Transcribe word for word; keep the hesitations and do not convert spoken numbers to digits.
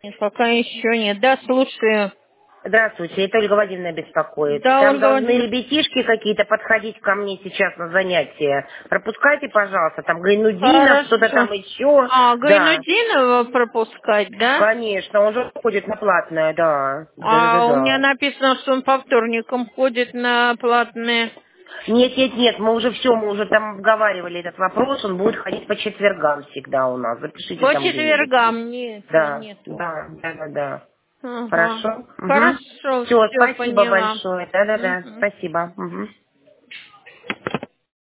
Пока еще нет. Да, слушаю. Здравствуйте, это Ольга Владимировна беспокоит. Да, Там Ольга должны Владимировна. ребятишки какие-то подходить ко мне сейчас на занятия. Пропускайте, пожалуйста, там Гайнудинов, что-то там Хорошо. еще. А, Да, Гайнудинова пропускать, да? конечно, он же ходит на платное, да. А у меня Да-да-да. написано, что он по вторникам ходит на платные. Нет, нет, нет, мы уже все, мы уже там обговаривали этот вопрос, он будет ходить по четвергам всегда у нас. Запишите По там где-нибудь. четвергам нет, Да, нету. да, да, да, да. Ага. Хорошо. Угу. Хорошо, Все, все спасибо поняла. большое. Да-да-да, Мгм. спасибо. Угу.